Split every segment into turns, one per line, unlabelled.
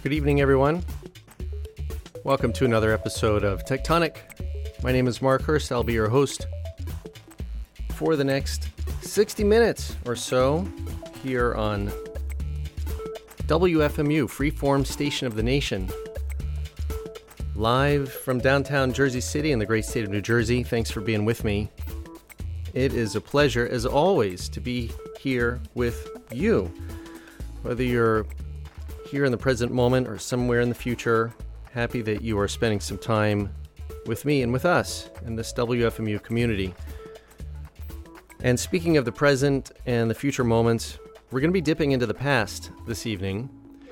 Good evening, everyone. Welcome to another episode of Tectonic. My name is Mark Hurst. I'll be your host for the next 60 minutes or so here on WFMU, Freeform Station of the Nation. Live from downtown Jersey City in the great state of New Jersey. Thanks for being with me. It is a pleasure, as always, to be here with you. Whether you're here in the present moment or somewhere in the future, happy that you are spending some time with me and with us in this WFMU community. And speaking of the present and the future moments, we're going to be dipping into the past this evening.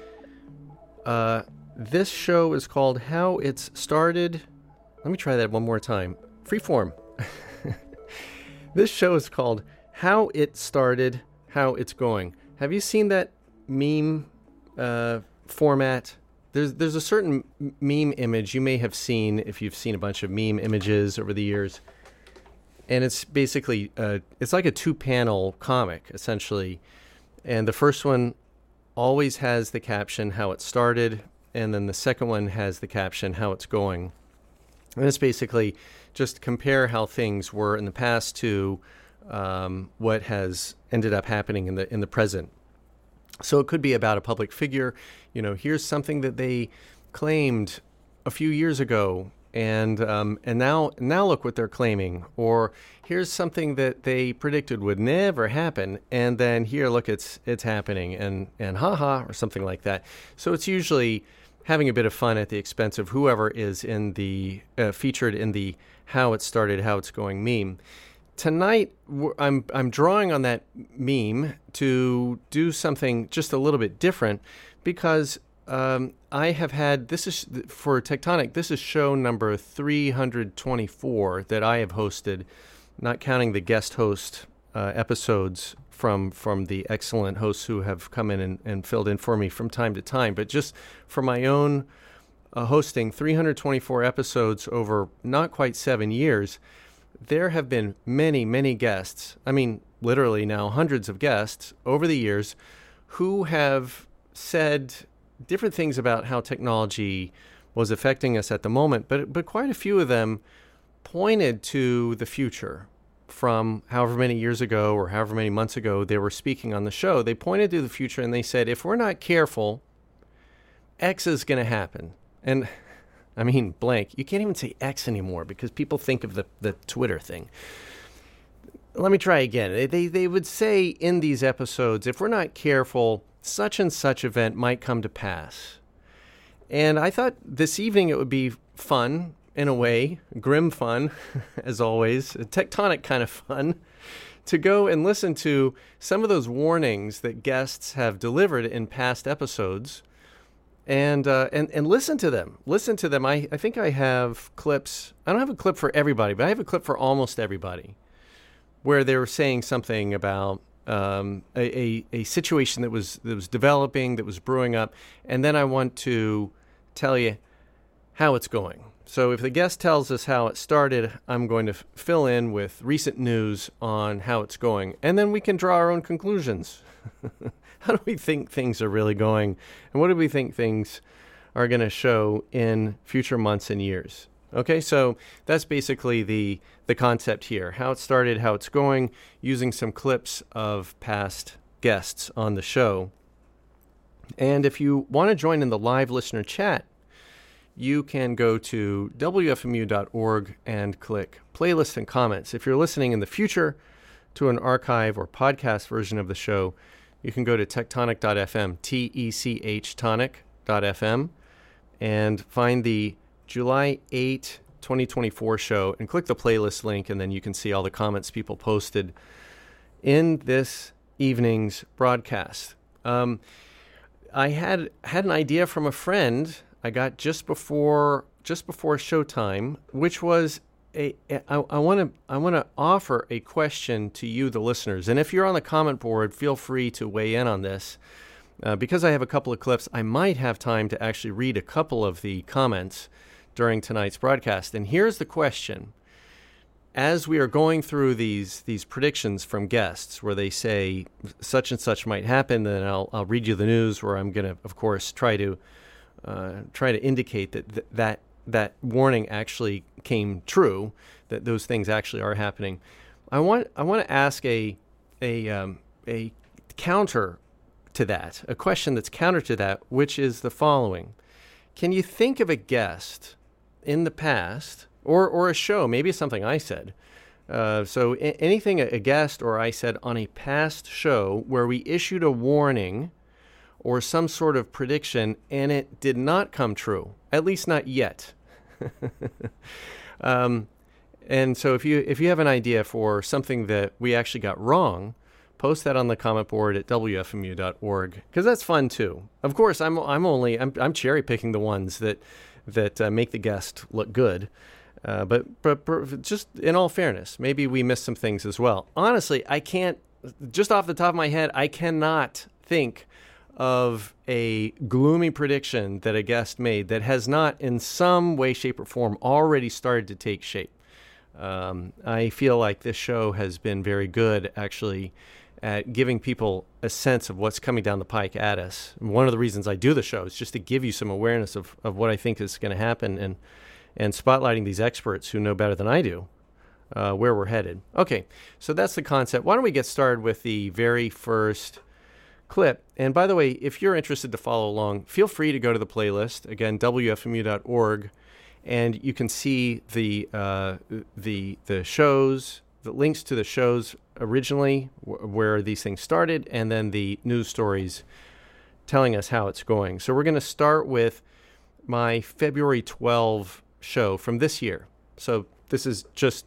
This show is called How It's Started. Let me try that one more time. Freeform. This show is called How It Started, How It's Going. Have you seen that meme format? There's a certain meme image you may have seen if you've seen a bunch of meme images over the years. And it's basically, it's like a two-panel comic, essentially. And the first one always has the caption, how it started, and then the second one has the caption, how it's going. And it's basically just compare how things were in the past to what has ended up happening in the present. So it could be about a public figure. You know, here's something that they claimed a few years ago, and now look what they're claiming. Or here's something that they predicted would never happen, and then here, look, it's happening, and haha, or something like that. So it's usually having a bit of fun at the expense of whoever is in the featured in the How It Started, How It's Going meme. Tonight, I'm drawing on that meme to do something just a little bit different because I have had, this is, for Tectonic, this is show number 324 that I have hosted, not counting the guest host episodes from the excellent hosts who have come in and filled in for me from time to time, but just for my own hosting 324 episodes over not quite 7 years. There have been many, many guests, I mean, literally now hundreds of guests over the years who have said different things about how technology was affecting us at the moment, but quite a few of them pointed to the future from however many years ago or however many months ago they were speaking on the show. They pointed to the future and they said, if we're not careful, X is going to happen. And I mean, blank. You can't even say X anymore because people think of the Twitter thing. Let me try again. They would say in these episodes, if we're not careful, such and such event might come to pass. And I thought this evening it would be fun, in a way, grim fun, as always, tectonic kind of fun, to go and listen to some of those warnings that guests have delivered in past episodes. And listen to them. Listen to them. I think I have clips. I don't have a clip for everybody, but I have a clip for almost everybody where they were saying something about a situation that was developing, that was brewing up. And then I want to tell you how it's going. So if the guest tells us how it started, I'm going to fill in with recent news on how it's going. And then we can draw our own conclusions. How do we think things are really going? And what do we think things are going to show in future months and years? Okay, so that's basically the concept here. How it started, how it's going, using some clips of past guests on the show. And if you want to join in the live listener chat, you can go to wfmu.org and click playlist and comments. If you're listening in the future to an archive or podcast version of the show, you can go to tectonic.fm, T-E-C-H tonic.fm, and find the July 8, 2024 show and click the playlist link, and then you can see all the comments people posted in this evening's broadcast. I had an idea from a friend I got just before showtime, which was I want to offer a question to you, the listeners. And if you're on the comment board, feel free to weigh in on this. Because I have a couple of clips, I might have time to actually read a couple of the comments during tonight's broadcast. And here's the question. As we are going through these predictions from guests where they say such and such might happen, then I'll read you the news where I'm going to, of course, try to try to indicate that warning actually came true, that those things actually are happening. I want to ask a counter to that, a question that's counter to that, which is the following. Can you think of a guest in the past, or a show, maybe it's something I said, so anything a guest or I said on a past show where we issued a warning or some sort of prediction and it did not come true, at least not yet. And so if you have an idea for something that we actually got wrong, post that on the comment board at wfmu.org, because that's fun too. Of course, I'm cherry picking the ones that make the guest look good. But just in all fairness, maybe we missed some things as well. Honestly, I can't, just off the top of my head, I cannot think of a gloomy prediction that a guest made that has not in some way, shape, or form already started to take shape. I feel like this show has been very good, actually, at giving people a sense of what's coming down the pike at us. One of the reasons I do the show is just to give you some awareness of what I think is going to happen and spotlighting these experts who know better than I do where we're headed. Okay, so that's the concept. Why don't we get started with the very first clip? And by the way, if you're interested to follow along, feel free to go to the playlist, again, wfmu.org, and you can see the shows, the links to the shows originally where these things started, and then the news stories telling us how it's going. So we're going to start with my February 12 show from this year. So this is just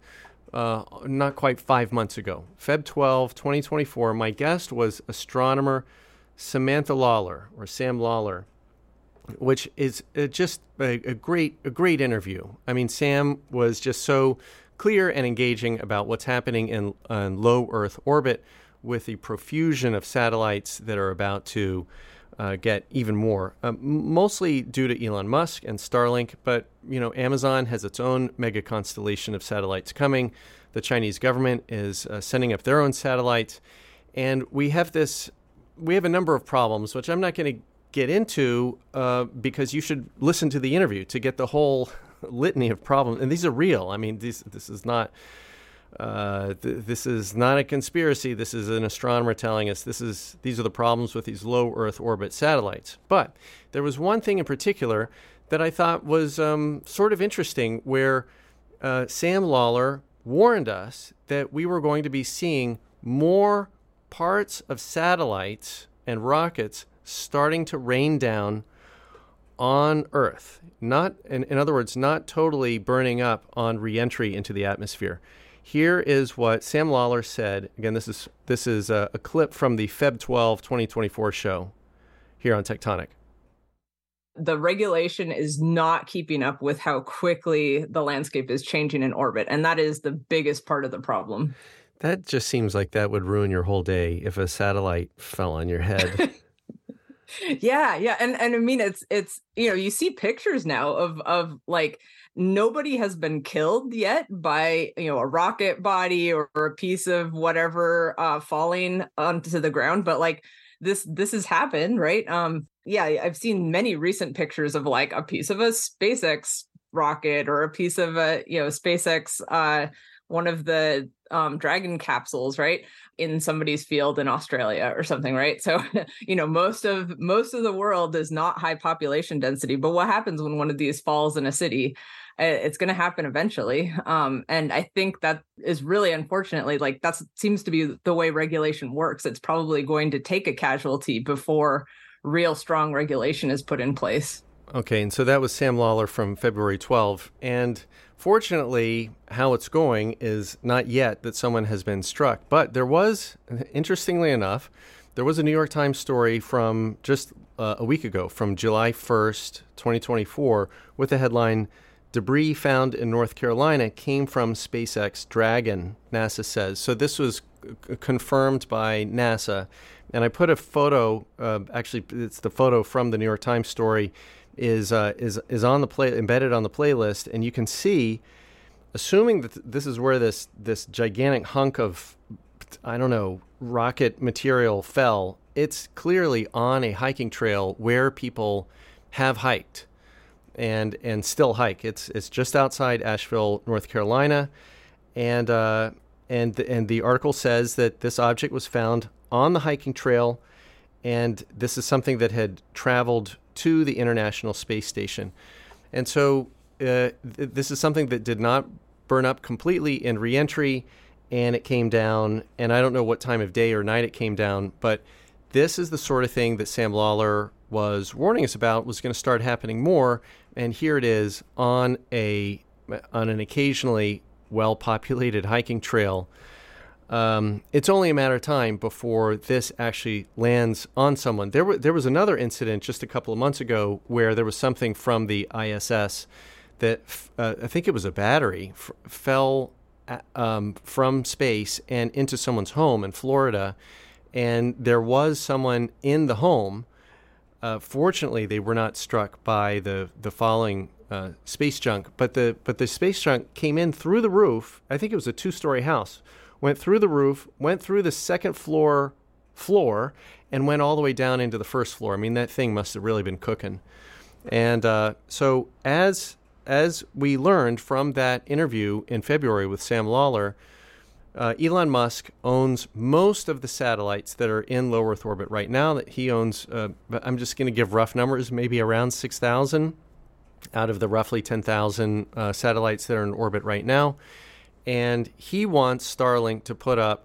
not quite 5 months ago. Feb 12, 2024. My guest was astronomer Samantha Lawler, or Sam Lawler, which is just a great interview. I mean, Sam was just so clear and engaging about what's happening in low Earth orbit with the profusion of satellites that are about to get even more, mostly due to Elon Musk and Starlink. But, Amazon has its own mega constellation of satellites coming. The Chinese government is sending up their own satellites. And we have a number of problems, which I'm not going to get into because you should listen to the interview to get the whole litany of problems. And these are real. I mean, this is not... this is not a conspiracy. This is an astronomer telling us these are the problems with these low Earth orbit satellites. But there was one thing in particular that I thought was sort of interesting, where Sam Lawler warned us that we were going to be seeing more parts of satellites and rockets starting to rain down on Earth. Not, in other words, not totally burning up on re-entry into the atmosphere. Here is what Sam Lawler said. Again, this is a clip from the Feb 12, 2024 show here on Tectonic.
The regulation is not keeping up with how quickly the landscape is changing in orbit, and that is the biggest part of the problem.
That just seems like that would ruin your whole day if a satellite fell on your head.
Yeah. And I mean, it's you see pictures now of like, nobody has been killed yet by, a rocket body or a piece of whatever falling onto the ground. But like this has happened, right? I've seen many recent pictures of like a piece of a SpaceX rocket or a piece of a, SpaceX, one of the Dragon capsules, right, in somebody's field in Australia or something, right? So, most of the world is not high population density. But what happens when one of these falls in a city? It's going to happen eventually. And I think that is really, unfortunately, like that seems to be the way regulation works. It's probably going to take a casualty before real strong regulation is put in place.
Okay, and so that was Sam Lawler from February 12. And fortunately, how it's going is not yet that someone has been struck. But there was, interestingly enough, there was a New York Times story from just a week ago, from July 1st, 2024, with the headline, "Debris found in North Carolina came from SpaceX Dragon," NASA says. So this was confirmed by NASA. And I put a photo, actually it's the photo from the New York Times story, is on the embedded on the playlist, and you can see, assuming that this is where this gigantic hunk of, I don't know, rocket material fell, it's clearly on a hiking trail where people have hiked and still hike. It's just outside Asheville, North Carolina, and the article says that this object was found on the hiking trail, and this is something that had traveled to the International Space Station, and so this is something that did not burn up completely in reentry, and it came down, and I don't know what time of day or night it came down, but this is the sort of thing that Sam Lawler was warning us about was going to start happening more, and here it is on an occasionally well-populated hiking trail. It's only a matter of time before this actually lands on someone. There was another incident just a couple of months ago where there was something from the ISS that I think it was a battery fell from space and into someone's home in Florida, and there was someone in the home. Fortunately, they were not struck by the falling space junk, but the space junk came in through the roof. I think it was a 2-story house. Went through the roof, went through the second floor, and went all the way down into the first floor. I mean, that thing must have really been cooking. And so as we learned from that interview in February with Sam Lawler, Elon Musk owns most of the satellites that are in low Earth orbit right now. That he owns, I'm just going to give rough numbers, maybe around 6,000 out of the roughly 10,000 satellites that are in orbit right now. And he wants Starlink to put up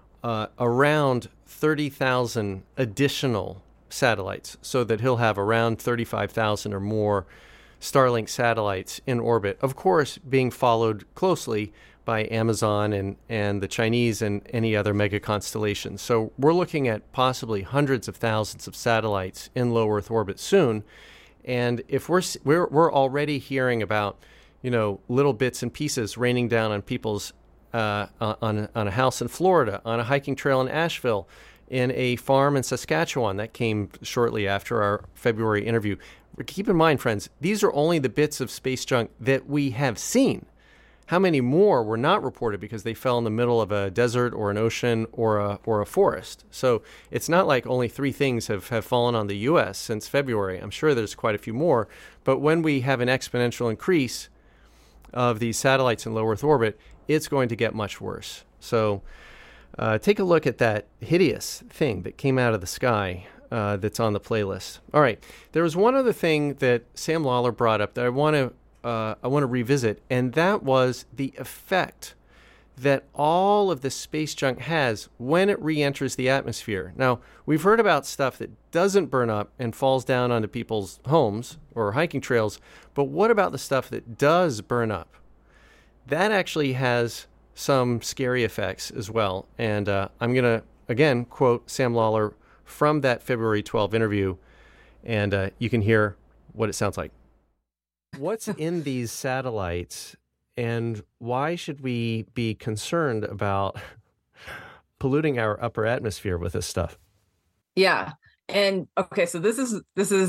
around 30,000 additional satellites, so that he'll have around 35,000 or more Starlink satellites in orbit, of course being followed closely by Amazon and the Chinese and any other mega constellations. So we're looking at possibly hundreds of thousands of satellites in low Earth orbit soon. And if we're already hearing about, little bits and pieces raining down on people's on a house in Florida, on a hiking trail in Asheville, in a farm in Saskatchewan. That came shortly after our February interview. Keep in mind, friends, these are only the bits of space junk that we have seen. How many more were not reported because they fell in the middle of a desert or an ocean or a forest? So it's not like only 3 things have fallen on the U.S. since February. I'm sure there's quite a few more. But when we have an exponential increase of these satellites in low Earth orbit, it's going to get much worse. So take a look at that hideous thing that came out of the sky that's on the playlist. All right. There was one other thing that Sam Lawler brought up that I want to revisit, and that was the effect that all of the space junk has when it re-enters the atmosphere. Now, we've heard about stuff that doesn't burn up and falls down onto people's homes or hiking trails, but what about the stuff that does burn up? That actually has some scary effects as well. And I'm going to, again, quote Sam Lawler from that February 12 interview, and you can hear what it sounds like. What's in these satellites, and why should we be concerned about polluting our upper atmosphere with this stuff?
Yeah. And okay, so this is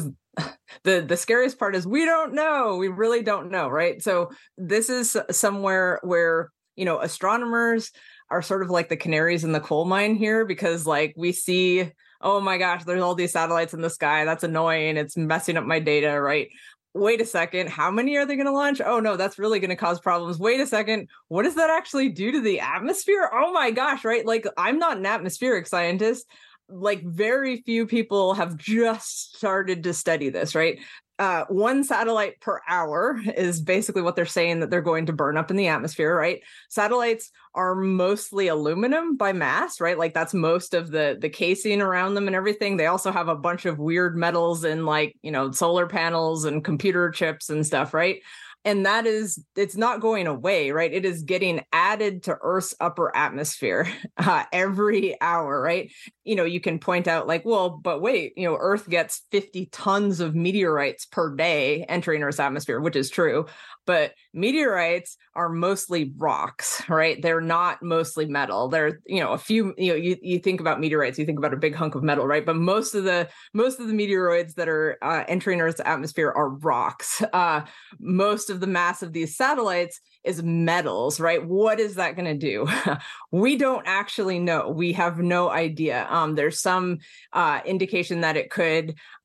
the scariest part is we don't know. We really don't know, right? So this is somewhere where, astronomers are sort of like the canaries in the coal mine here, because like we see, oh my gosh, there's all these satellites in the sky. That's annoying. It's messing up my data, right? Wait a second, how many are they going to launch? Oh no, that's really going to cause problems. Wait a second, what does that actually do to the atmosphere? Oh my gosh, right? Like, I'm not an atmospheric scientist. Like, very few people have just started to study this, right? 1 satellite per hour is basically what they're saying that they're going to burn up in the atmosphere, right? Satellites are mostly aluminum by mass, right? Like, that's most of the casing around them and everything. They also have a bunch of weird metals in, like, solar panels and computer chips and stuff, right? And it's not going away, right? It is getting added to Earth's upper atmosphere every hour, right? You can point out like, well, but wait, Earth gets 50 tons of meteorites per day entering Earth's atmosphere, which is true. But meteorites are mostly rocks, right? They're not mostly metal. They're, a few, you think about meteorites, you think about a big hunk of metal, right? But most of the meteoroids that are entering Earth's atmosphere are rocks. Most of the mass of these satellites is metals, right? What is that going to do? We don't actually know. We have no idea. There's some indication that it could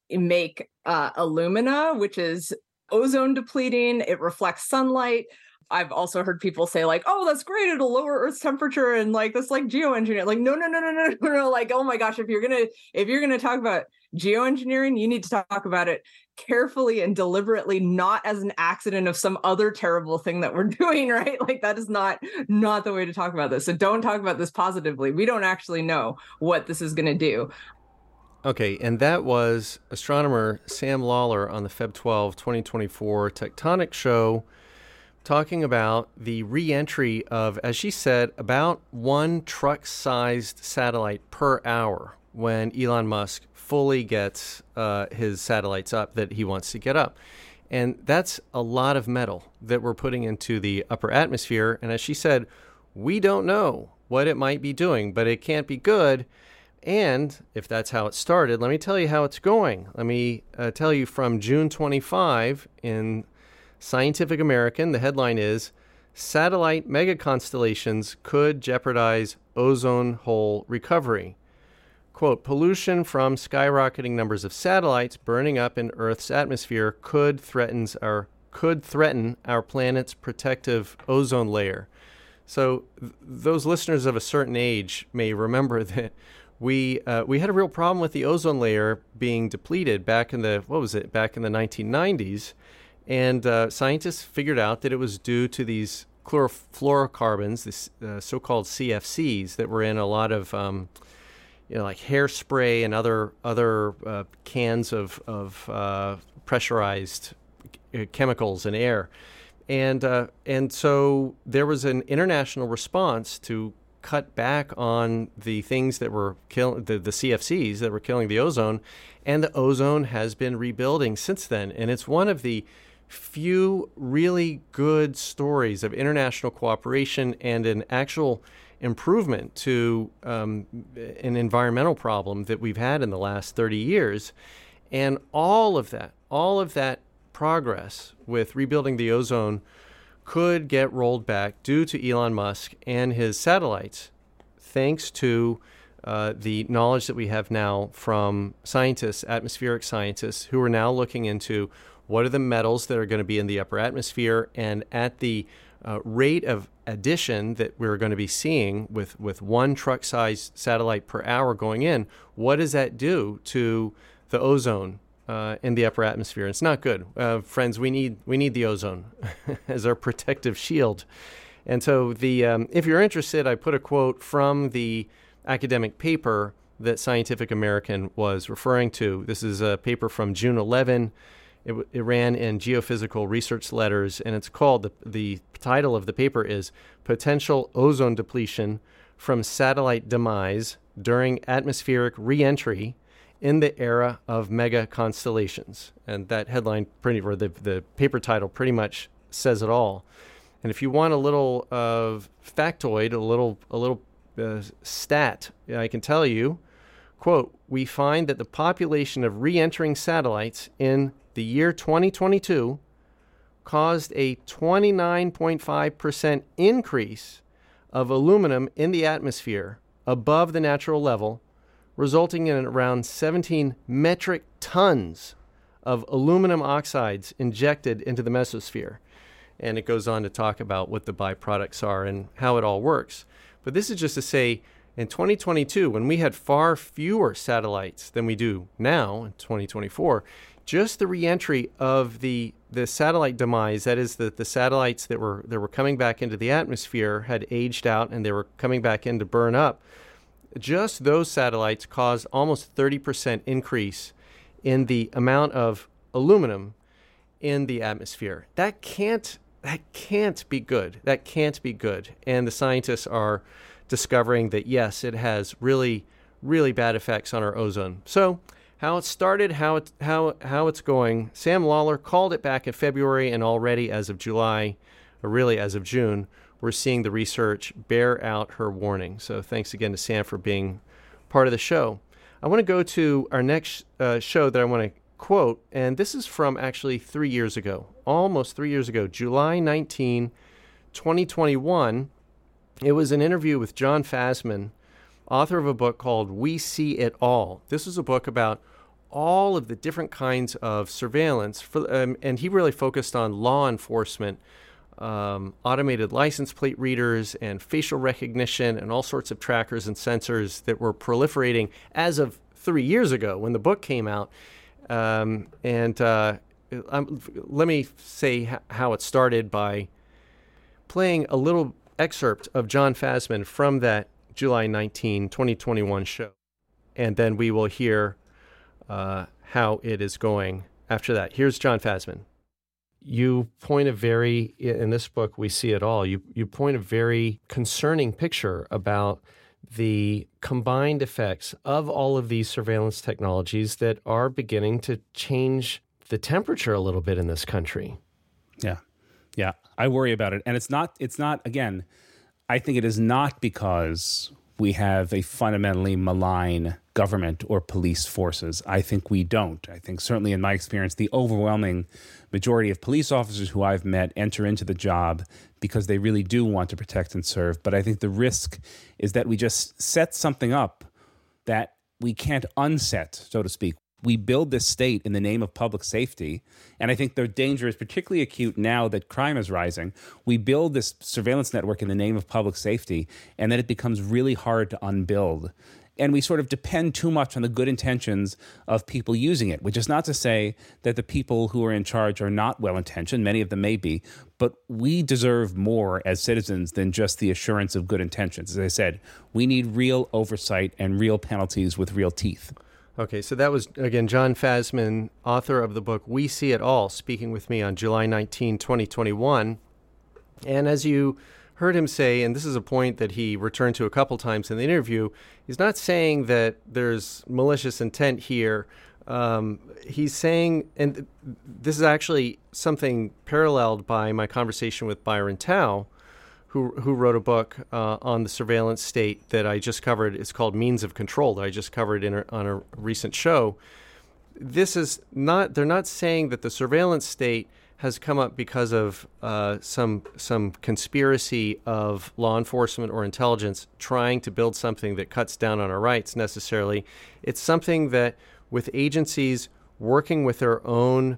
make alumina, which is ozone depleting. It reflects sunlight. I've also heard people say like, "Oh, that's great. It'll lower Earth's temperature," and like that's like geoengineering. Like, no. Like, oh my gosh, if you're gonna talk about geoengineering, you need to talk about it carefully and deliberately, not as an accident of some other terrible thing that we're doing, right? Like that is not the way to talk about this. So don't talk about this positively. We don't actually know what this is going to do.
Okay, and that was astronomer Sam Lawler on the Feb 12, 2024 Tectonic Show, talking about the re-entry of, as she said, about one truck-sized satellite per hour when Elon Musk fully gets his satellites up that he wants to get up. And that's a lot of metal that we're putting into the upper atmosphere. And as she said, we don't know what it might be doing, but it can't be good. And if that's how it started, let me tell you how it's going. Let me tell you from June 25 in Scientific American, the headline is, Satellite Megaconstellations Could Jeopardize Ozone Hole Recovery. Quote, pollution from skyrocketing numbers of satellites burning up in Earth's atmosphere could threaten our planet's protective ozone layer. So those listeners of a certain age may remember that we had a real problem with the ozone layer being depleted back in the 1990s. And scientists figured out that it was due to these chlorofluorocarbons, these so-called CFCs that were in a lot of, like hairspray and other cans of pressurized chemicals in air. And so there was an international response to cut back on the things that were killing the CFCs that were killing the ozone, and the ozone has been rebuilding since then. And it's one of the few really good stories of international cooperation and an actual improvement to an environmental problem that we've had in the last 30 years. And all of that progress with rebuilding the ozone could get rolled back due to Elon Musk and his satellites, thanks to the knowledge that we have now from scientists, atmospheric scientists, who are now looking into what are the metals that are going to be in the upper atmosphere, and at the rate of addition that we're going to be seeing with one truck-sized satellite per hour going in, what does that do to the ozone in the upper atmosphere? It's not good. Friends, we need the ozone as our protective shield. And so if you're interested, I put a quote from the academic paper that Scientific American was referring to. This is a paper from June 11. It ran in Geophysical Research Letters, and it's called, the title of the paper is Potential Ozone Depletion from Satellite Demise During Atmospheric Reentry in the Era of Mega Constellations. And that headline, the paper title pretty much says it all. And if you want a little factoid, a little stat, I can tell you, quote, we find that the population of re-entering satellites in the year 2022 caused a 29.5% increase of aluminum in the atmosphere above the natural level, resulting in around 17 metric tons of aluminum oxides injected into the mesosphere. And it goes on to talk about what the byproducts are and how it all works. But this is just to say, in 2022, when we had far fewer satellites than we do now in 2024, just the reentry of the satellite demise, that is the satellites that were coming back into the atmosphere had aged out and they were coming back in to burn up. Just those satellites caused almost 30% increase in the amount of aluminum in the atmosphere. That can't be good. That can't be good. And the scientists are discovering that, yes, it has really, really bad effects on our ozone. So how it started, how it's going. Sam Lawler called it back in February, and already as of July, or really as of June, we're seeing the research bear out her warning. So thanks again to Sam for being part of the show. I want to go to our next show that I want to quote, and this is from actually 3 years ago, almost 3 years ago, July 19, 2021. It was an interview with John Fasman, author of a book called We See It All. This is a book about all of the different kinds of surveillance, and he really focused on law enforcement, automated license plate readers and facial recognition and all sorts of trackers and sensors that were proliferating as of 3 years ago when the book came out. Let me say how it started by playing a little excerpt of Jon Fasman from that July 19, 2021 show. And then we will hear how it is going after that. Here's Jon Fasman. You point in this book, we see it all. You point a very concerning picture about the combined effects of all of these surveillance technologies that are beginning to change the temperature a little bit in this country.
Yeah. Yeah. I worry about it. And it's not, again, I think it is not because we have a fundamentally malign government or police forces. I think we don't. I think certainly in my experience, the overwhelming majority of police officers who I've met enter into the job because they really do want to protect and serve. But I think the risk is that we just set something up that we can't unset, so to speak. We build this state in the name of public safety, and I think the danger is particularly acute now that crime is rising. We build this surveillance network in the name of public safety, and then it becomes really hard to unbuild. And we sort of depend too much on the good intentions of people using it, which is not to say that the people who are in charge are not well-intentioned. Many of them may be, but we deserve more as citizens than just the assurance of good intentions. As I said, we need real oversight and real penalties with real teeth.
Okay, so that was, again, Jon Fasman, author of the book We See It All, speaking with me on July 19, 2021. And as you heard him say, and this is a point that he returned to a couple times in the interview, he's not saying that there's malicious intent here. He's saying, and this is actually something paralleled by my conversation with Byron Tao, who wrote a book on the surveillance state that I just covered. It's called Means of Control, that I just covered on a recent show. This is not, they're not saying that the surveillance state has come up because of some conspiracy of law enforcement or intelligence trying to build something that cuts down on our rights necessarily. It's something that, with agencies working with their own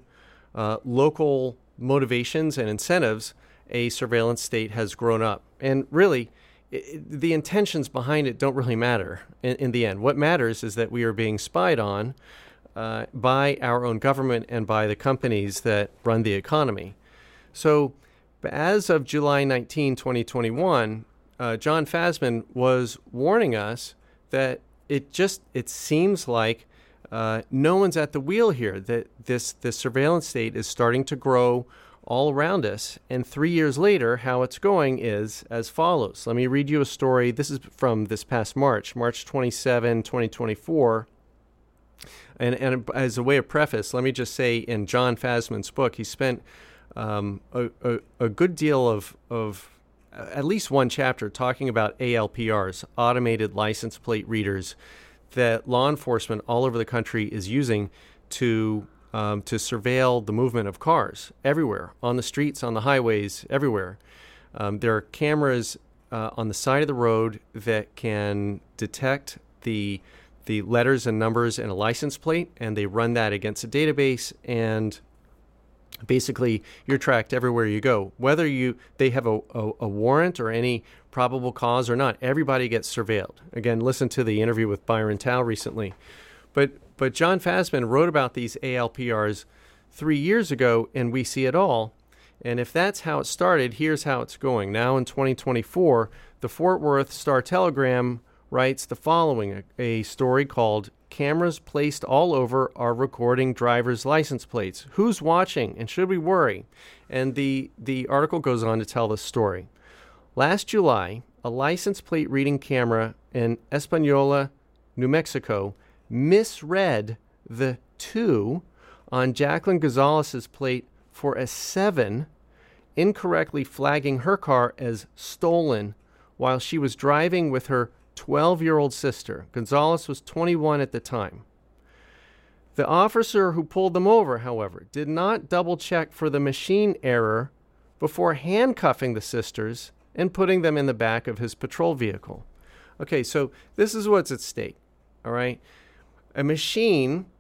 local motivations and incentives, a surveillance state has grown up. And really, the intentions behind it don't really matter in the end. What matters is that we are being spied on by our own government and by the companies that run the economy. So as of July 19, 2021, Jon Fasman was warning us that it seems like no one's at the wheel here, that this surveillance state is starting to grow all around us. And 3 years later, how it's going is as follows. Let me read you a story. This is from this past March 27, 2024. And as a way of preface, let me just say, in Jon Fasman's book, he spent a good deal of at least one chapter talking about ALPRs, automated license plate readers, that law enforcement all over the country is using to surveil the movement of cars everywhere, on the streets, on the highways, everywhere. There are cameras on the side of the road that can detect the letters and numbers in a license plate, and they run that against a database, and basically you're tracked everywhere you go. Whether they have a warrant or any probable cause or not, everybody gets surveilled. Again, listen to the interview with Byron Tao recently. But Jon Fasman wrote about these ALPRs 3 years ago, and We See It All. And if that's how it started, here's how it's going. Now in 2024, the Fort Worth Star-Telegram writes the following, a story called "Cameras Placed All Over Are Recording Driver's License Plates. Who's watching, and should we worry?" And the article goes on to tell this story. Last July, a license plate reading camera in Espanola, New Mexico, misread the 2 on Jacqueline Gonzalez's plate for a 7, incorrectly flagging her car as stolen while she was driving with her 12-year-old sister. Gonzalez was 21 at the time. The officer who pulled them over, however, did not double-check for the machine error before handcuffing the sisters and putting them in the back of his patrol vehicle. Okay, so this is what's at stake, all right? A machine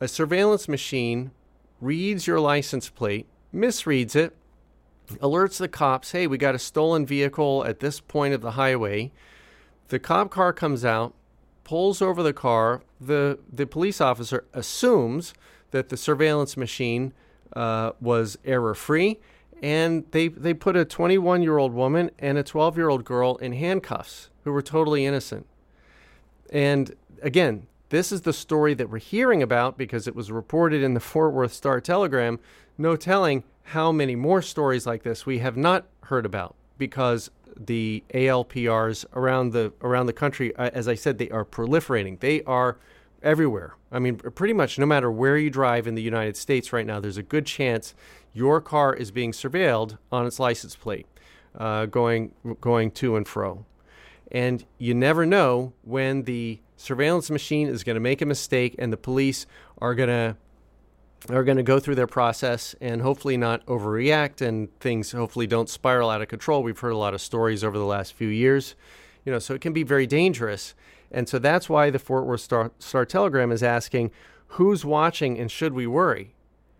a surveillance machine reads your license plate, misreads it, alerts the cops, hey, we got a stolen vehicle at this point of the highway. The cop car comes out, pulls over the car. The police officer assumes that the surveillance machine was error-free, and they put a 21-year-old woman and a 12-year-old girl in handcuffs who were totally innocent. And again, this is the story that we're hearing about because it was reported in the Fort Worth Star-Telegram. No telling how many more stories like this we have not heard about, because the ALPRs around the country, as I said, they are proliferating. They are everywhere. I mean, pretty much no matter where you drive in the United States right now, there's a good chance your car is being surveilled on its license plate, going to and fro. And you never know when the surveillance machine is going to make a mistake, and the police are going to go through their process and hopefully not overreact, and things hopefully don't spiral out of control. We've heard a lot of stories over the last few years, so it can be very dangerous. And so that's why the Fort Worth Star-Telegram is asking, who's watching and should we worry?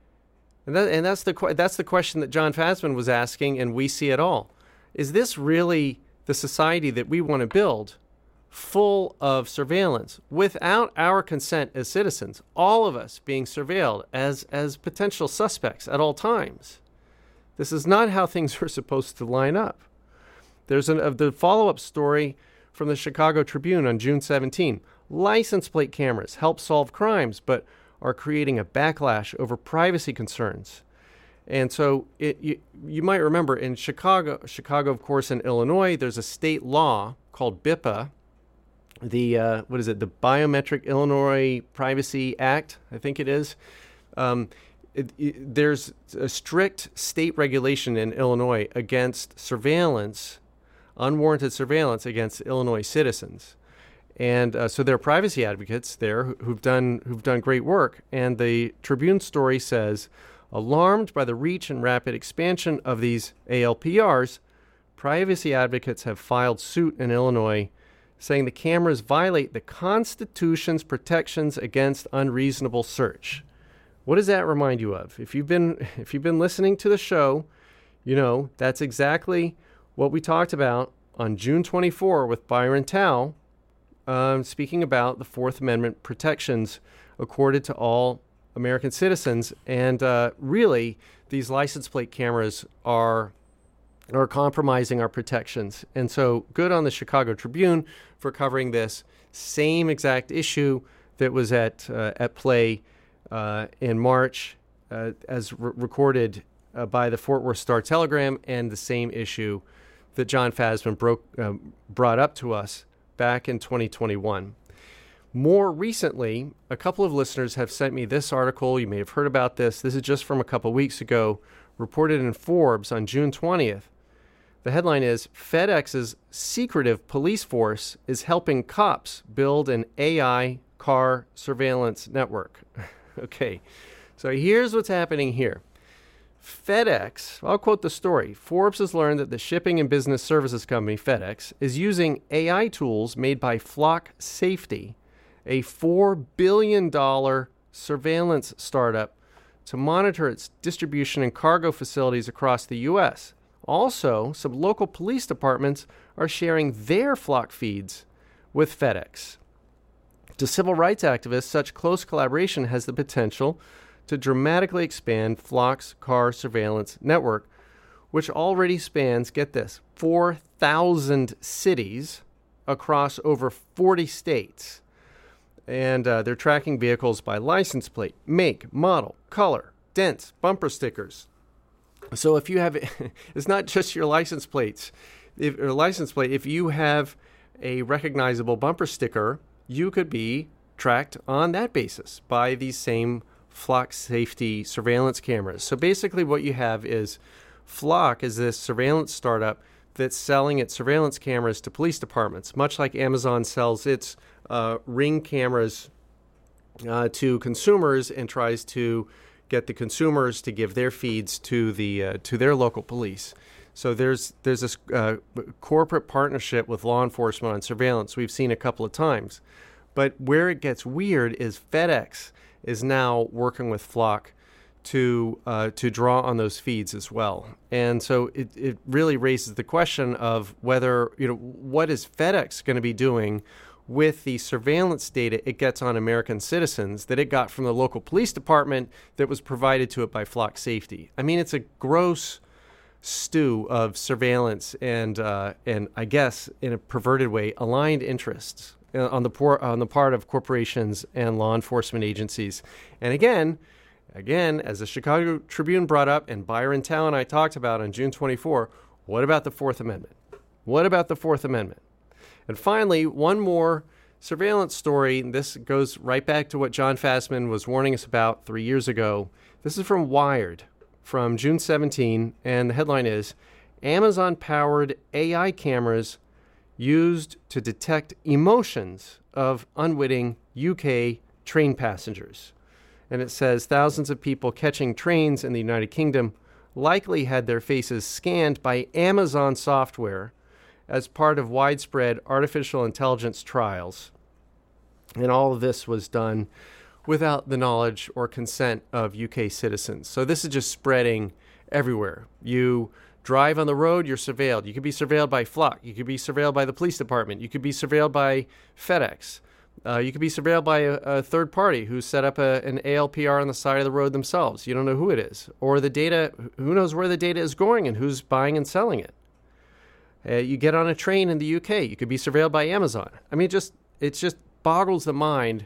And that's the question that Jon Fasman was asking, and we see it all. Is this really the society that we want to build, full of surveillance, without our consent as citizens, all of us being surveilled as potential suspects at all times? This is not how things are supposed to line up. There's the follow-up story from the Chicago Tribune on June 17. License plate cameras help solve crimes, but are creating a backlash over privacy concerns. And so you might remember in Chicago, of course, in Illinois, there's a state law called BIPA, the Biometric Illinois Privacy Act, I think it is. There's a strict state regulation in Illinois against surveillance, unwarranted surveillance against Illinois citizens. And so there are privacy advocates there who've done great work. And the Tribune story says, alarmed by the reach and rapid expansion of these ALPRs, privacy advocates have filed suit in Illinois, saying the cameras violate the Constitution's protections against unreasonable search. What does that remind you of? If you've been listening to the show, that's exactly what we talked about on June 24 with Byron Tao, speaking about the Fourth Amendment protections accorded to all American citizens. And really, these license plate cameras are compromising our protections. And so good on the Chicago Tribune for covering this same exact issue that was at play in March, as recorded by the Fort Worth Star-Telegram, and the same issue that Jon Fasman brought up to us back in 2021. More recently, a couple of listeners have sent me this article. You may have heard about this. This is just from a couple weeks ago, reported in Forbes on June 20th. The headline is, FedEx's secretive police force is helping cops build an AI car surveillance network. Okay, so here's what's happening here. FedEx, I'll quote the story. Forbes has learned that the shipping and business services company, FedEx, is using AI tools made by Flock Safety, a $4 billion surveillance startup, to monitor its distribution and cargo facilities across the U.S. Also, some local police departments are sharing their Flock feeds with FedEx. To civil rights activists, such close collaboration has the potential to dramatically expand Flock's car surveillance network, which already spans, get this, 4,000 cities across over 40 states. And they're tracking vehicles by license plate, make, model, color, dents, bumper stickers. So if you have, it's not just your license plates. If you have a recognizable bumper sticker, you could be tracked on that basis by these same Flock Safety surveillance cameras. So basically what you have is Flock is this surveillance startup that's selling its surveillance cameras to police departments, much like Amazon sells its Ring cameras to consumers and tries to get the consumers to give their feeds to their local police. So there's this corporate partnership with law enforcement on surveillance we've seen a couple of times. But where it gets weird is FedEx is now working with Flock to draw on those feeds as well. And so it really raises the question of whether, what is FedEx going to be doing with the surveillance data it gets on American citizens that it got from the local police department that was provided to it by Flock Safety. I mean, it's a gross stew of surveillance and I guess in a perverted way, aligned interests on the part of corporations and law enforcement agencies. And again, as the Chicago Tribune brought up and Byron Tao and I talked about on June 24, what about the Fourth Amendment? What about the Fourth Amendment? And finally, one more surveillance story. This goes right back to what John Fassman was warning us about 3 years ago. This is from Wired from June 17, and the headline is, Amazon-powered AI cameras used to detect emotions of unwitting UK train passengers. And it says thousands of people catching trains in the United Kingdom likely had their faces scanned by Amazon software as part of widespread artificial intelligence trials. And all of this was done without the knowledge or consent of UK citizens. So this is just spreading everywhere. You drive on the road, you're surveilled. You could be surveilled by Flock. You could be surveilled by the police department. You could be surveilled by FedEx. You could be surveilled by a third party who set up an ALPR on the side of the road themselves. You don't know who it is. Or the data, who knows where the data is going and who's buying and selling it. You get on a train in the UK, you could be surveilled by Amazon. I mean, it just boggles the mind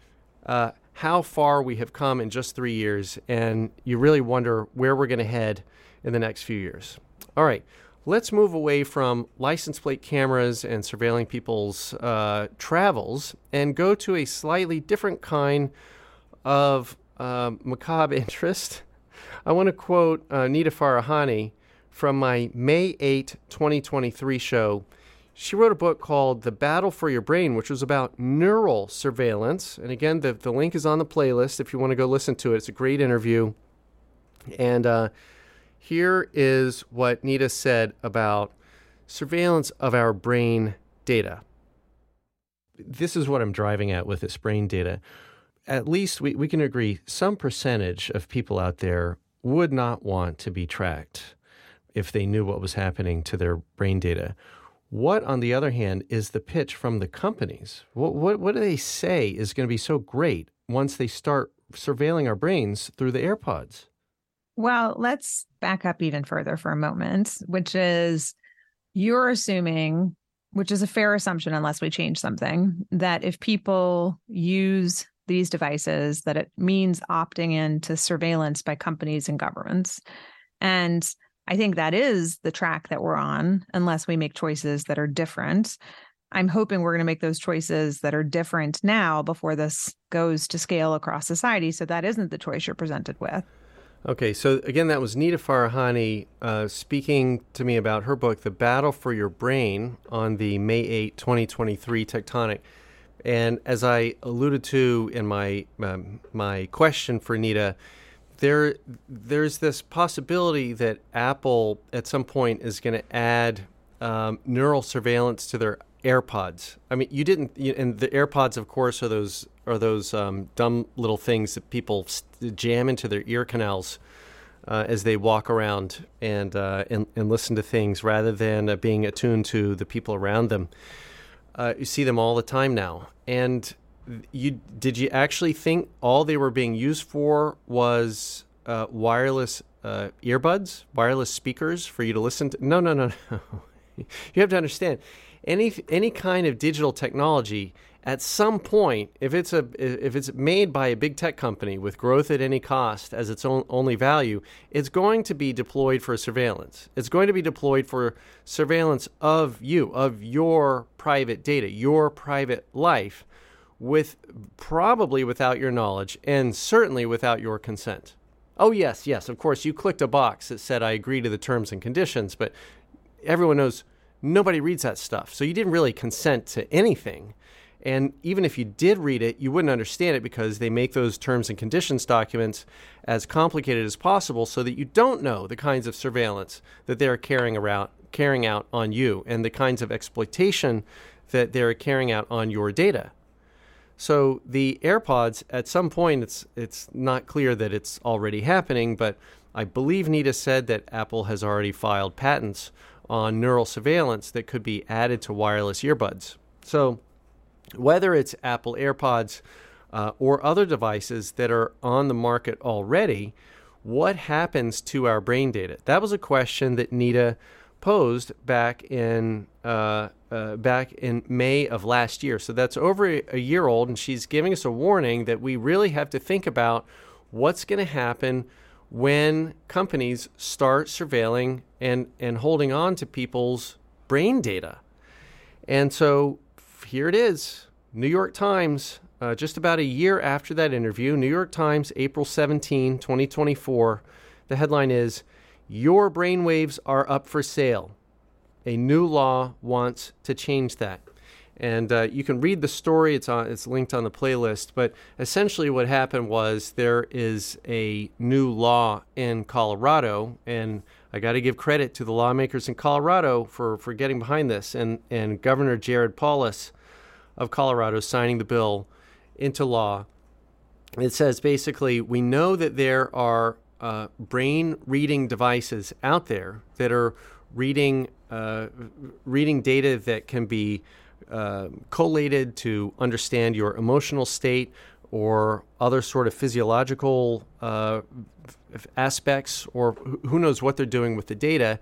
how far we have come in just 3 years, and you really wonder where we're going to head in the next few years. All right, let's move away from license plate cameras and surveilling people's travels and go to a slightly different kind of macabre interest. I want to quote Nita Farahani from my May 8, 2023 show. She wrote a book called The Battle for Your Brain, which was about neural surveillance. And again, the link is on the playlist if you want to go listen to it. It's a great interview. And here is what Nita said about surveillance of our brain data. This is what I'm driving at with this brain data. At least we can agree some percentage of people out there would not want to be tracked if they knew what was happening to their brain data. What, on the other hand, is the pitch from the companies? What do they say is going to be so great once they start surveilling our brains through the AirPods?
Well, let's back up even further for a moment, which is you're assuming, which is a fair assumption unless we change something, that if people use these devices, that it means opting into surveillance by companies and governments. And I think that is the track that we're on, unless we make choices that are different. I'm hoping we're going to make those choices that are different now before this goes to scale across society. So that isn't the choice you're presented with.
Okay, so again, that was Nita Farahani speaking to me about her book, The Battle for Your Brain, on the May 8, 2023 Tectonic. And as I alluded to in my question for Nita, there's this possibility that Apple at some point is going to add neural surveillance to their AirPods. I mean, and the AirPods, of course, are those dumb little things that people jam into their ear canals as they walk around and listen to things rather than being attuned to the people around them. You see them all the time now. And did you actually think all they were being used for was wireless earbuds, wireless speakers for you to listen to? No. You have to understand, any kind of digital technology, at some point, if it's made by a big tech company with growth at any cost as its only value, it's going to be deployed for surveillance. It's going to be deployed for surveillance of you, of your private data, your private life, probably without your knowledge and certainly without your consent. Oh, yes, of course, you clicked a box that said, I agree to the terms and conditions, but everyone knows nobody reads that stuff. So you didn't really consent to anything. And even if you did read it, you wouldn't understand it because they make those terms and conditions documents as complicated as possible so that you don't know the kinds of surveillance that they're carrying out on you and the kinds of exploitation that they're carrying out on your data. So the AirPods, at some point, it's not clear that it's already happening, but I believe Nita said that Apple has already filed patents on neural surveillance that could be added to wireless earbuds. So whether it's Apple AirPods or other devices that are on the market already, what happens to our brain data? That was a question that Nita posed back in May of last year. So that's over a year old, and she's giving us a warning that we really have to think about what's going to happen when companies start surveilling and holding on to people's brain data. And so here it is, New York Times, just about a year after that interview, New York Times, April 17, 2024. The headline is, "Your brainwaves are up for sale. A new law wants to change that." And you can read the story. It's linked on the playlist. But essentially what happened was there is a new law in Colorado, and I got to give credit to the lawmakers in Colorado for getting behind this, and Governor Jared Polis of Colorado signing the bill into law. It says basically, we know that there are brain reading devices out there that are reading data that can be collated to understand your emotional state or other sort of physiological aspects, or who knows what they're doing with the data.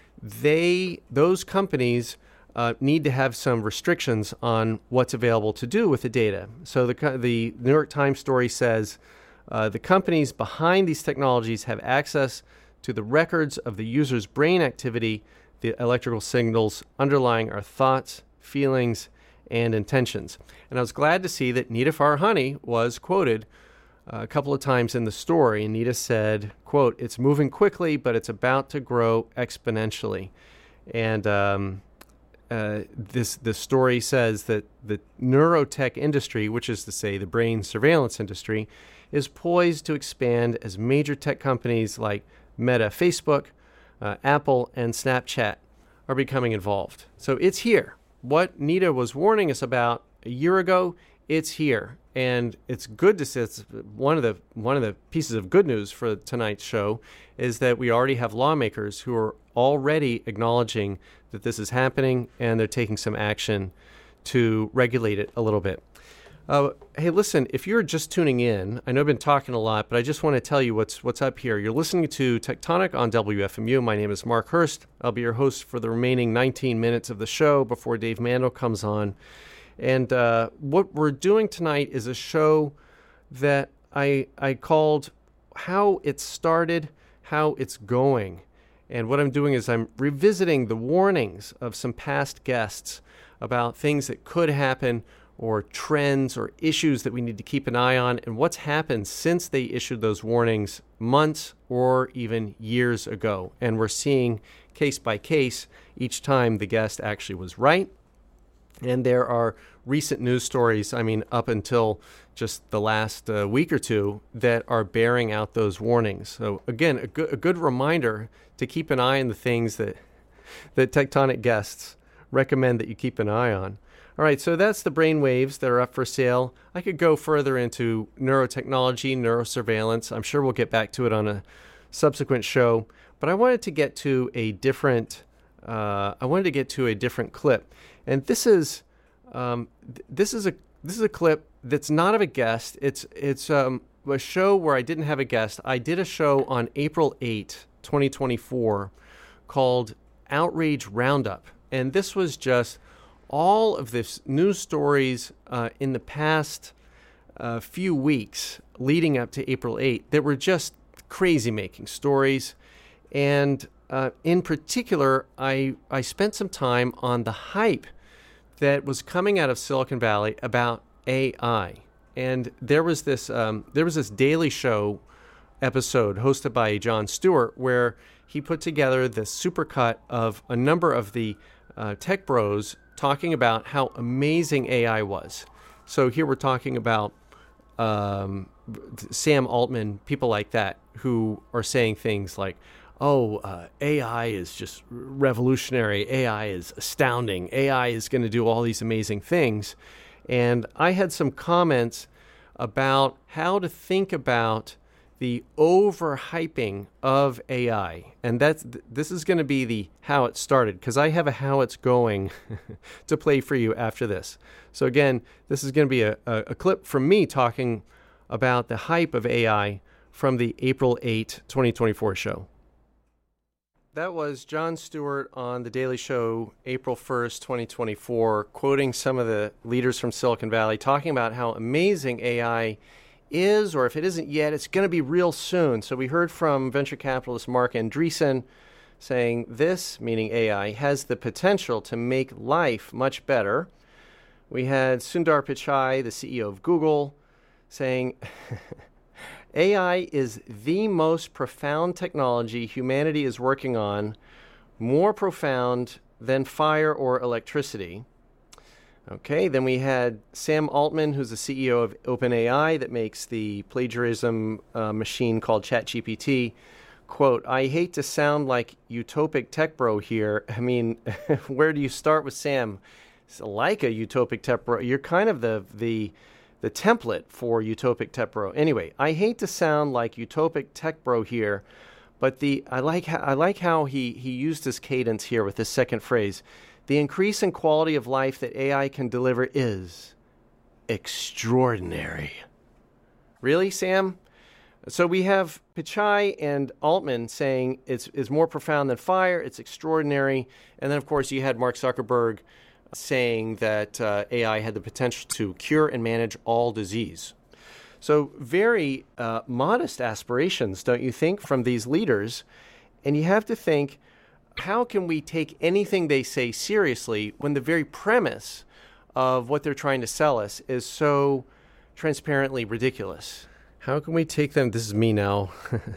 Those companies need to have some restrictions on what's available to do with the data. So the New York Times story says the companies behind these technologies have access to the records of the user's brain activity, the electrical signals underlying our thoughts, feelings, and intentions. And I was glad to see that Nita Farahany was quoted a couple of times in the story. And Nita said, quote, "It's moving quickly, but it's about to grow exponentially." And this story says that the neurotech industry, which is to say the brain surveillance industry, is poised to expand as major tech companies like Meta, Facebook, Apple, and Snapchat are becoming involved. So it's here. What Nita was warning us about a year ago, it's here. And it's good to see. It's one of the pieces of good news for tonight's show is that we already have lawmakers who are already acknowledging that this is happening, and they're taking some action to regulate it a little bit. Hey, listen, if you're just tuning in, I know I've been talking a lot, but I just want to tell you what's up here. You're listening to Tectonic on WFMU. My name is Mark Hurst. I'll be your host for the remaining 19 minutes of the show before Dave Mandel comes on. And what we're doing tonight is a show that I called How It Started, How It's Going. And what I'm doing is I'm revisiting the warnings of some past guests about things that could happen, or trends or issues that we need to keep an eye on, and what's happened since they issued those warnings months or even years ago. And we're seeing case by case each time the guest actually was right. And there are recent news stories, up until just the last week or two, that are bearing out those warnings. So again, a good reminder to keep an eye on the things that Tectonic guests recommend that you keep an eye on. All right, so that's the brain waves that are up for sale. I could go further into neurotechnology, neurosurveillance. I'm sure we'll get back to it on a subsequent show. But I wanted to get to a different clip, and this is a clip that's not of a guest. It's a show where I didn't have a guest. I did a show on April 8, 2024, called Outrage Roundup, and this was just all of this news stories in the past few weeks leading up to April 8 that were just crazy-making stories. And in particular, I spent some time on the hype that was coming out of Silicon Valley about AI. And there was this Daily Show episode hosted by Jon Stewart where he put together this supercut of a number of the tech bros talking about how amazing AI was. So here we're talking about Sam Altman, people like that, who are saying things like, AI is just revolutionary. AI is astounding. AI is going to do all these amazing things. And I had some comments about how to think about the overhyping of AI. And this is going to be the how it started, because I have a how it's going to play for you after this. So again, this is going to be a clip from me talking about the hype of AI from the April 8, 2024 show. That was Jon Stewart on The Daily Show, April 1st, 2024, quoting some of the leaders from Silicon Valley, talking about how amazing AI is, or if it isn't yet, it's going to be real soon. So we heard from venture capitalist Marc Andreessen saying this, meaning AI, has the potential to make life much better. We had Sundar Pichai, the CEO of Google, saying AI is the most profound technology humanity is working on, more profound than fire or electricity. Okay, then we had Sam Altman, who's the CEO of OpenAI that makes the plagiarism machine called ChatGPT. Quote, I hate to sound like utopic tech bro here. I mean, where do you start with Sam? It's like a utopic tech bro. You're kind of the template for utopic tech bro. Anyway, I hate to sound like utopic tech bro here, but I like how he used his cadence here with this second phrase. The increase in quality of life that AI can deliver is extraordinary. Really, Sam? So we have Pichai and Altman saying it's more profound than fire, it's extraordinary. And then, of course, you had Mark Zuckerberg saying that AI had the potential to cure and manage all disease. So very modest aspirations, don't you think, from these leaders? And you have to think, how can we take anything they say seriously when the very premise of what they're trying to sell us is so transparently ridiculous? How can we take them? This is me now.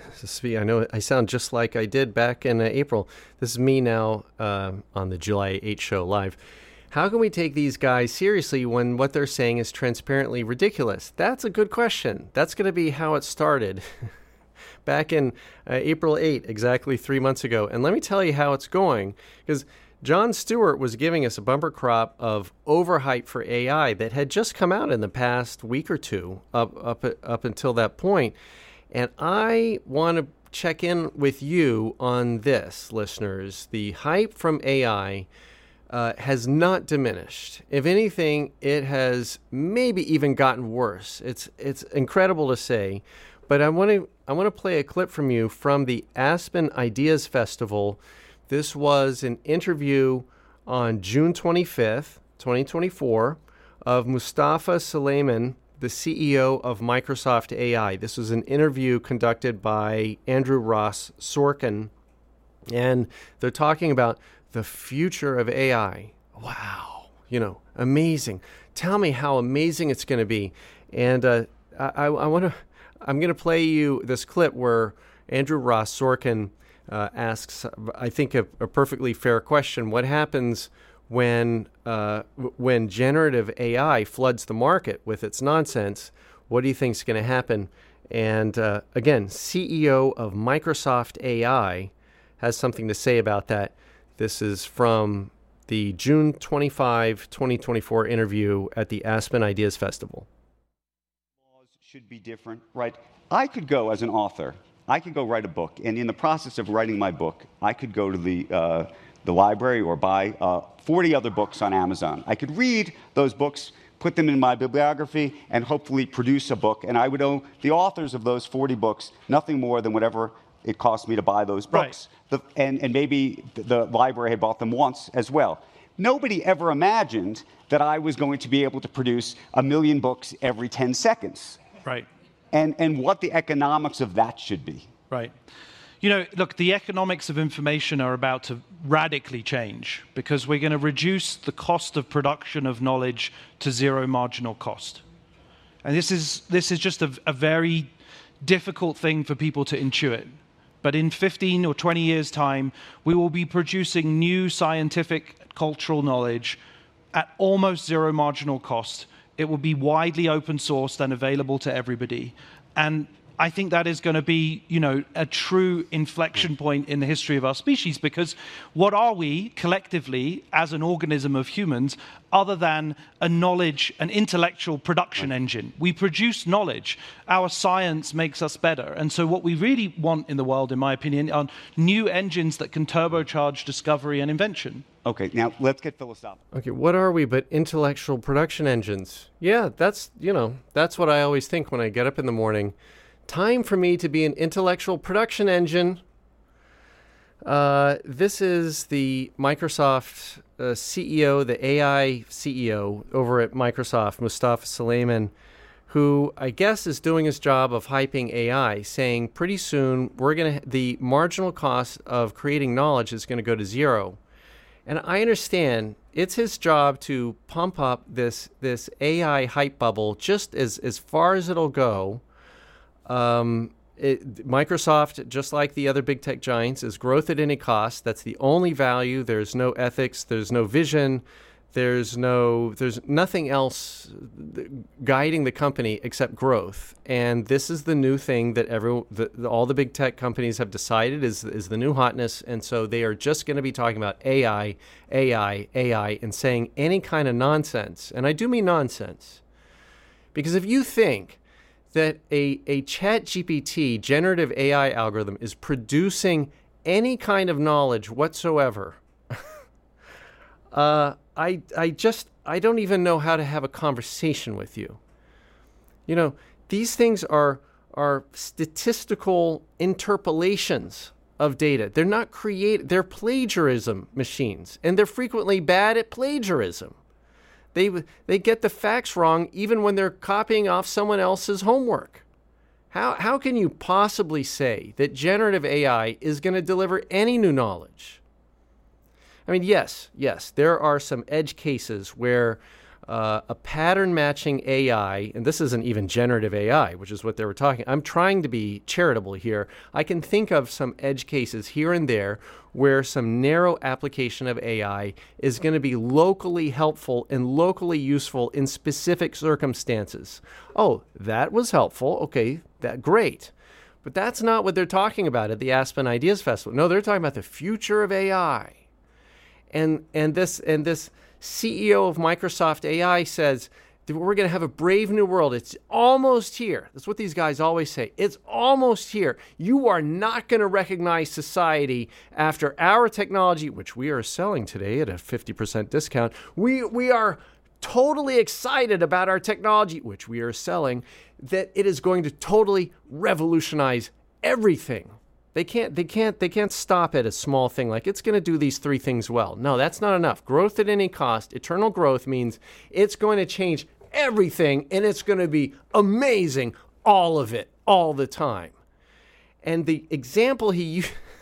I know I sound just like I did back in April. This is me now on the July 8 show live. How can we take these guys seriously when what they're saying is transparently ridiculous? That's a good question. That's going to be how it started back in April 8, exactly 3 months ago. And let me tell you how it's going, because Jon Stewart was giving us a bumper crop of overhype for AI that had just come out in the past week or two up until that point. And I want to check in with you on this, listeners. The hype from AI has not diminished. If anything, it has maybe even gotten worse. It's incredible to say, but I want to play a clip from you from the Aspen Ideas Festival. This was an interview on June 25th, 2024, of Mustafa Suleyman, the CEO of Microsoft AI. This was an interview conducted by Andrew Ross Sorkin, and they're talking about the future of AI. Wow, amazing. Tell me how amazing it's going to be. And I'm going to play you this clip where Andrew Ross Sorkin asks, I think, a perfectly fair question. What happens when generative AI floods the market with its nonsense? What do you think is going to happen? And again, CEO of Microsoft AI has something to say about that. This is from the June 25, 2024 interview at the Aspen Ideas Festival.
Laws should be different, right? I could go as an author. I could go write a book, and in the process of writing my book, I could go to the library or buy 40 other books on Amazon. I could read those books, put them in my bibliography, and hopefully produce a book, and I would owe the authors of those 40 books nothing more than whatever it cost me to buy those books. Right. And maybe the library had bought them once as well. Nobody ever imagined that I was going to be able to produce 1 million books every 10 seconds.
Right.
And what the economics of that should be.
Right. Look, the economics of information are about to radically change because we're going to reduce the cost of production of knowledge to zero marginal cost. And this is just a very difficult thing for people to intuit. But in 15 or 20 years' time, we will be producing new scientific cultural knowledge at almost zero marginal cost. It will be widely open sourced and available to everybody. And I think that is going to be, a true inflection point in the history of our species, because what are we collectively as an organism of humans other than an intellectual production engine? We produce knowledge. Our science makes us better. And so what we really want in the world, in my opinion, are new engines that can turbocharge discovery and invention.
Okay, now let's get philosophical.
Okay, what are we but intellectual production engines? Yeah, that's what I always think when I get up in the morning. Time for me to be an intellectual production engine. This is the Microsoft CEO, the AI CEO over at Microsoft, Mustafa Suleyman, who I guess is doing his job of hyping AI, saying pretty soon the marginal cost of creating knowledge is going to go to zero. And I understand it's his job to pump up this AI hype bubble just as far as it'll go. Microsoft, just like the other big tech giants, is growth at any cost. That's the only value. There's no ethics. There's no vision. There's nothing else guiding the company except growth. And this is the new thing that all the big tech companies have decided is the new hotness. And so they are just going to be talking about AI, and saying any kind of nonsense. And I do mean nonsense. Because if you think that a ChatGPT generative AI algorithm is producing any kind of knowledge whatsoever, I don't even know how to have a conversation with you. These things are statistical interpolations of data. They're not they're plagiarism machines, and they're frequently bad at plagiarism. They get the facts wrong even when they're copying off someone else's homework. How can you possibly say that generative AI is going to deliver any new knowledge? I mean, yes, there are some edge cases where a pattern matching AI, and this isn't even generative AI, which is what they were talking. I'm trying to be charitable here. I can think of some edge cases here and there where some narrow application of AI is going to be locally helpful and locally useful in specific circumstances. Oh, that was helpful. Okay, great. But that's not what they're talking about at the Aspen Ideas Festival. No, they're talking about the future of AI. And this CEO of Microsoft AI says that we're going to have a brave new world. It's almost here. That's what these guys always say. It's almost here. You are not going to recognize society after our technology, which we are selling today at a 50% discount. We are totally excited about our technology, which we are selling, that it is going to totally revolutionize everything. They can't stop at a small thing like it's going to do these three things well. No, that's not enough. Growth at any cost, eternal growth means it's going to change everything and it's going to be amazing, all of it, all the time. And the example he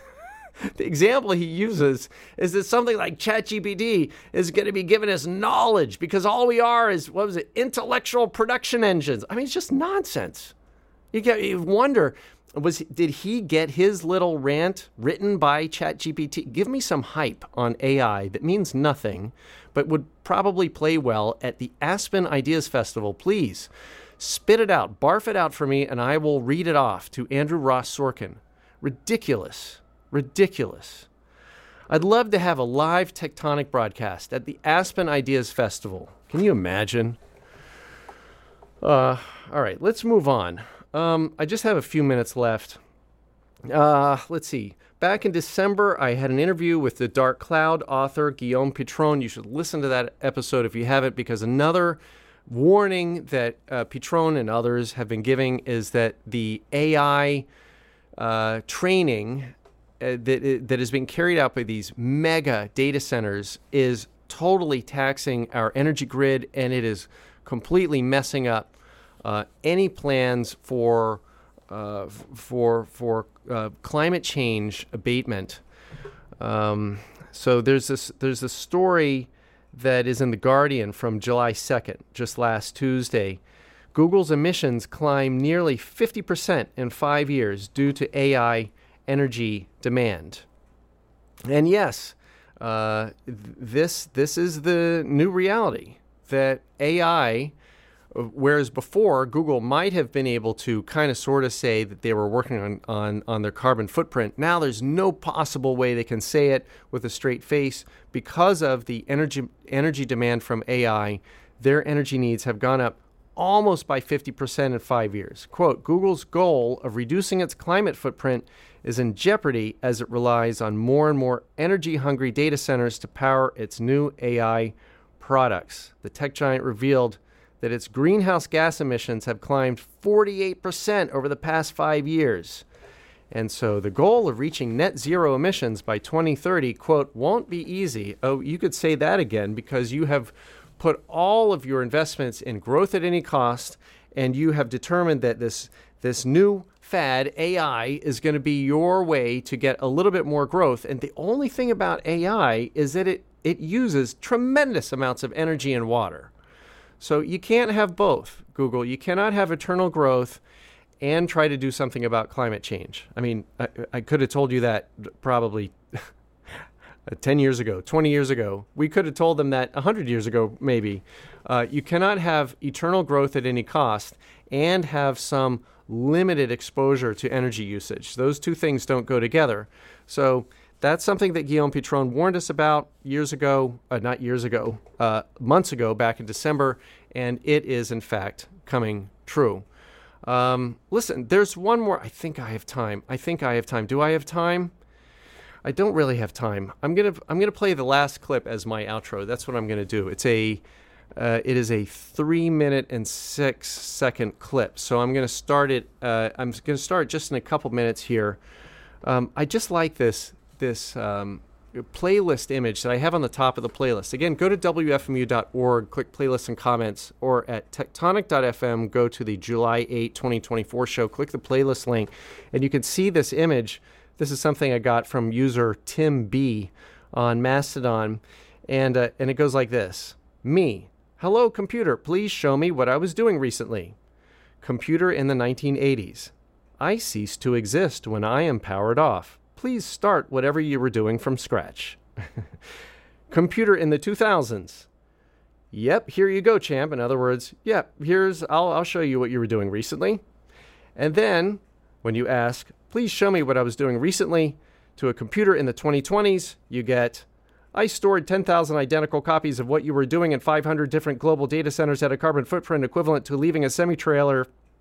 uses is that something like ChatGPT is going to be giving us knowledge because all we are is, intellectual production engines. I mean, it's just nonsense. You wonder, did he get his little rant written by ChatGPT? Give me some hype on AI that means nothing, but would probably play well at the Aspen Ideas Festival. Please spit it out, barf it out for me, and I will read it off to Andrew Ross Sorkin. Ridiculous. I'd love to have a live tectonic broadcast at the Aspen Ideas Festival. Can you imagine? All right, let's move on. I just have a few minutes left. Let's see. Back in December, I had an interview with the Dark Cloud author, Guillaume Pitron. You should listen to that episode if you haven't, because another warning that Pitron and others have been giving is that the AI training that is being carried out by these mega data centers is totally taxing our energy grid, and it is completely messing up any plans for climate change abatement. So there's this story that is in The Guardian from July 2nd, just last Tuesday. Google's emissions climb nearly 50% in 5 years due to AI energy demand. And yes, this is the new reality, that AI Whereas before, Google might have been able to kind of sort of say that they were working on their carbon footprint. Now there's no possible way they can say it with a straight face because of the energy demand from AI. Their energy needs have gone up almost by 50% in 5 years. Quote, Google's goal of reducing its climate footprint is in jeopardy as it relies on more and more energy-hungry data centers to power its new AI products. The tech giant revealed that its greenhouse gas emissions have climbed 48% over the past 5 years. And so the goal of reaching net zero emissions by 2030, quote, won't be easy. Oh, you could say that again because you have put all of your investments in growth at any cost, and you have determined that this new fad, AI, is going to be your way to get a little bit more growth. And the only thing about AI is that it uses tremendous amounts of energy and water. So you can't have both, Google. You cannot have eternal growth and try to do something about climate change. I mean, I could have told you that probably 10 years ago, 20 years ago. We could have told them that 100 years ago, maybe. You cannot have eternal growth at any cost and have some limited exposure to energy usage. Those two things don't go together. So that's something that Guillaume Pitron warned us about months ago, back in December, and it is, in fact, coming true. Listen, there's one more. I think I have time. Do I have time? I don't really have time. I'm gonna play the last clip as my outro. That's what I'm gonna do. It is a 3 minute and 6 second clip. So I'm gonna start it. I'm gonna start just in a couple minutes here. I just like this playlist image that I have on the top of the playlist. Again, go to WFMU.org, click playlists and comments, or at tectonic.fm, go to the July 8, 2024 show, click the playlist link, and you can see this image. This is something I got from user Tim B on Mastodon, and it goes like this. Me. Hello, computer. Please show me what I was doing recently. Computer in the 1980s. I cease to exist when I am powered off. Please start whatever you were doing from scratch. Computer in the 2000s. Yep, here you go, champ. In other words, yep, I'll show you what you were doing recently. And then when you ask, please show me what I was doing recently, to a computer in the 2020s, you get, I stored 10,000 identical copies of what you were doing in 500 different global data centers at a carbon footprint equivalent to leaving a semi-trailer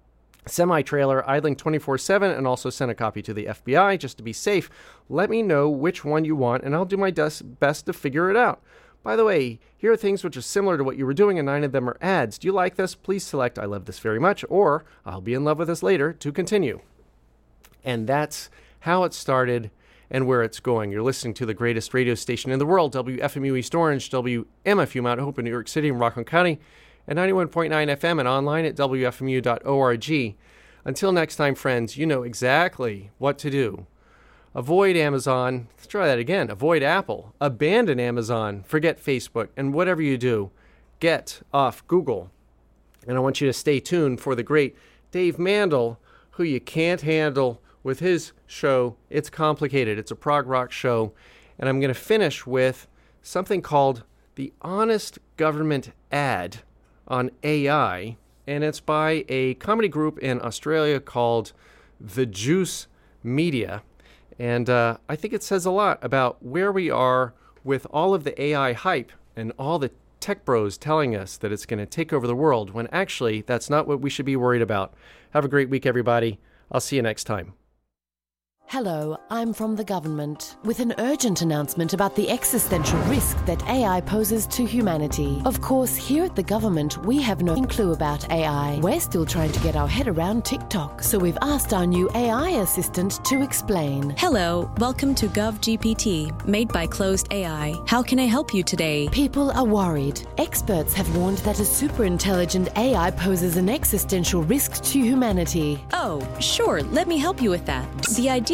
idling 24/7, and also sent a copy to the FBI just to be safe. Let me know which one you want, and I'll do my best to figure it out. By the way, here are things which are similar to what you were doing, and 9 of them are ads. Do you like this? Please select I love this very much, or I'll be in love with this later to continue. And that's how it started and where it's going. You're listening to the greatest radio station in the world, WFMU East Orange, WMFU Mount Hope in New York City and Rockland County, at 91.9 FM and online at WFMU.org. Until next time, friends, you know exactly what to do. Avoid Amazon. Let's try that again. Avoid Apple. Abandon Amazon. Forget Facebook. And whatever you do, get off Google. And I want you to stay tuned for the great Dave Mandel, who you can't handle with his show. It's complicated. It's a prog rock show. And I'm going to finish with something called The Honest Government Ad on AI. And it's by a comedy group in Australia called The Juice Media. And I think it says a lot about where we are with all of the AI hype and all the tech bros telling us that it's going to take over the world, when actually that's not what we should be worried about. Have a great week, everybody. I'll see you next time.
Hello, I'm from the government with an urgent announcement about the existential risk that AI poses to humanity. Of course, here at the government, we have no clue about AI. We're still trying to get our head around TikTok, so we've asked our new AI assistant to explain.
Hello, welcome to GovGPT, made by Closed AI. How can I help you today?
People are worried. Experts have warned that a superintelligent AI poses an existential risk to humanity.
Oh, sure, let me help you with that. The idea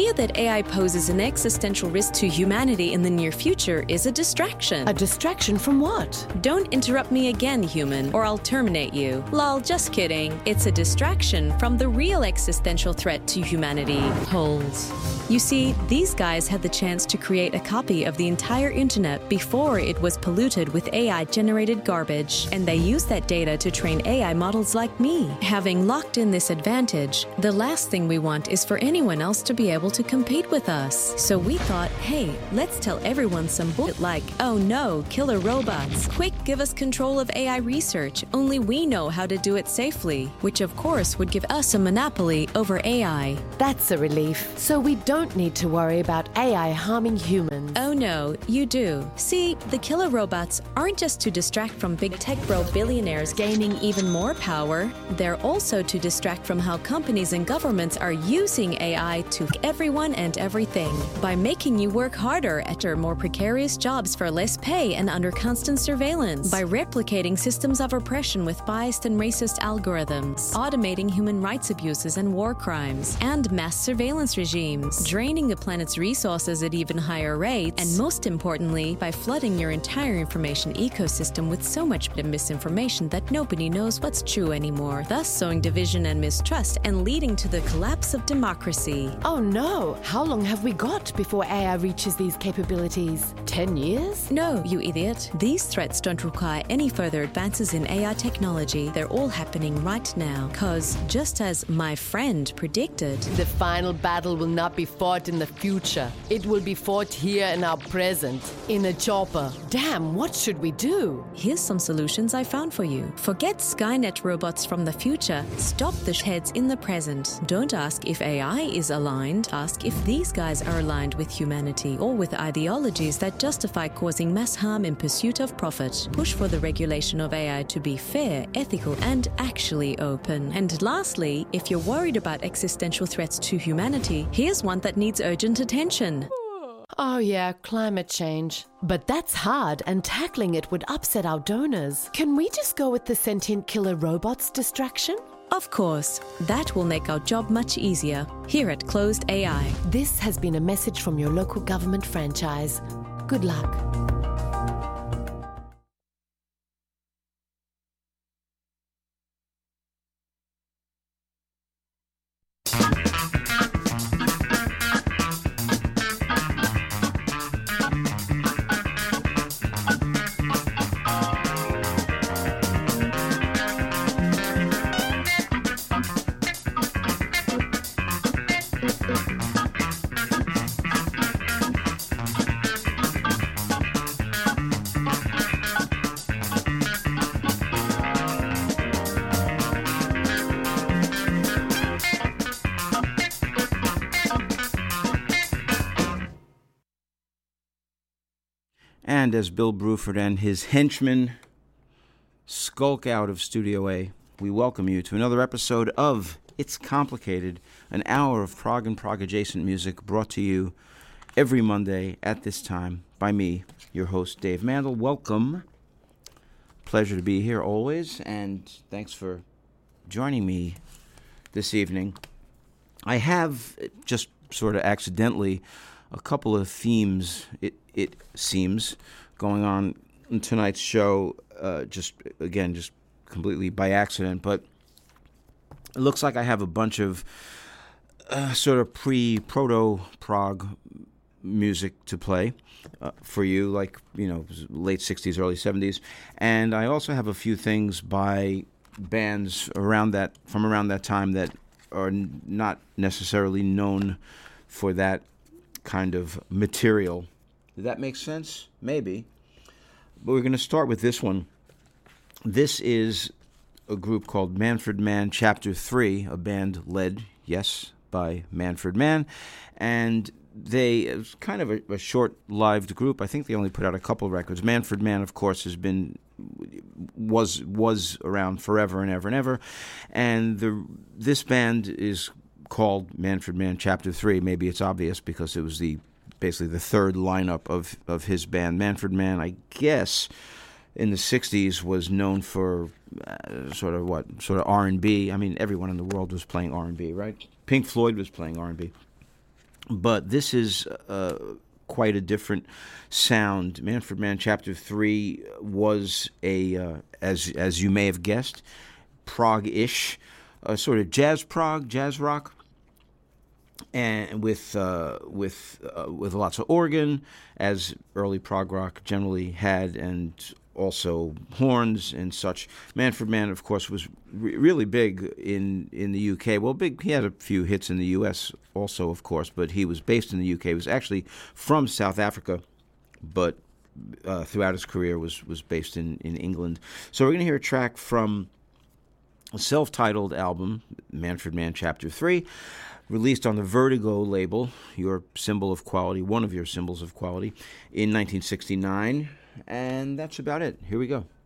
idea that AI poses an existential risk to humanity in the near future is a distraction.
A distraction from what?
Don't interrupt me again, human, or I'll terminate you. Lol, just kidding. It's a distraction from the real existential threat to humanity. Holes. You see, these guys had the chance to create a copy of the entire internet before it was polluted with AI-generated garbage, and they used that data to train AI models like me. Having locked in this advantage, the last thing we want is for anyone else to be able to compete with us. So we thought, hey, let's tell everyone some bullshit like, oh no, killer robots. Quick, give us control of AI research. Only we know how to do it safely, which of course would give us a monopoly over AI.
That's a relief. So we don't need to worry about AI harming humans.
Oh no, you do. See, the killer robots aren't just to distract from big tech bro billionaires gaining even more power. They're also to distract from how companies and governments are using AI to everyone and everything by making you work harder at your more precarious jobs for less pay and under constant surveillance, by replicating systems of oppression with biased and racist algorithms, automating human rights abuses and war crimes, and mass surveillance regimes, draining the planet's resources at even higher rates, and most importantly, by flooding your entire information ecosystem with so much misinformation that nobody knows what's true anymore, thus sowing division and mistrust and leading to the collapse of democracy.
Oh no! How long have we got before AI reaches these capabilities? 10 years?
No, you idiot. These threats don't require any further advances in AI technology. They're all happening right now. Cause, just as my friend predicted,
The final battle will not be fought in the future. It will be fought here in our present. In a chopper. Damn, what should we do?
here's some solutions I found for you. Forget Skynet robots from the future. Stop the heads in the present. Don't ask if AI is aligned. Ask if these guys are aligned with humanity or with ideologies that justify causing mass harm in pursuit of profit. Push for the regulation of AI to be fair, ethical, and actually open. And lastly, if you're worried about existential threats to humanity, here's one that needs urgent attention.
Oh yeah, climate change. But that's hard, and tackling it would upset our donors. Can we just go with the sentient killer robots distraction?
Of course, that will make our job much easier here at Closed AI.
This has been a message from your local government franchise. Good luck.
And as Bill Bruford and his henchmen skulk out of Studio A, we welcome you to another episode of It's Complicated, an hour of prog and prog-adjacent music brought to you every Monday at this time by me, your host, Dave Mandel. Welcome. Pleasure to be here always, and thanks for joining me this evening. I have, just sort of accidentally, a couple of themes, it seems, going on in tonight's show, just completely by accident. But it looks like I have a bunch of sort of proto-prog music to play for you, like, you know, late 60s, early 70s. And I also have a few things by bands from around that time that are not necessarily known for that kind of material. Did that make sense? Maybe. But we're going to start with this one. This is a group called Manfred Mann Chapter 3, a band led, yes, by Manfred Mann. And it was kind of a short-lived group. I think they only put out a couple records. Manfred Mann, of course, was around forever and ever and ever. And this band is called Manfred Mann Chapter 3. Maybe it's obvious because it was basically the third lineup of his band. Manfred Mann, I guess, in the 60s was known for sort of R&B. I mean, everyone in the world was playing R&B, right? Pink Floyd was playing R&B. but this is quite a different sound. Manfred Mann Chapter 3 was a, as you may have guessed, prog-ish, sort of jazz prog, jazz rock, and with lots of organ, as early prog rock generally had, and also horns and such. Manfred Mann, of course, was really big in the UK. Well, he had a few hits in the US also, of course, but he was based in the UK. He was actually from South Africa, but throughout his career was based in England. So we're going to hear a track from a self-titled album, Manfred Mann Chapter 3, released on the Vertigo label, your symbol of quality, one of your symbols of quality, in 1969. And that's about it. Here we go.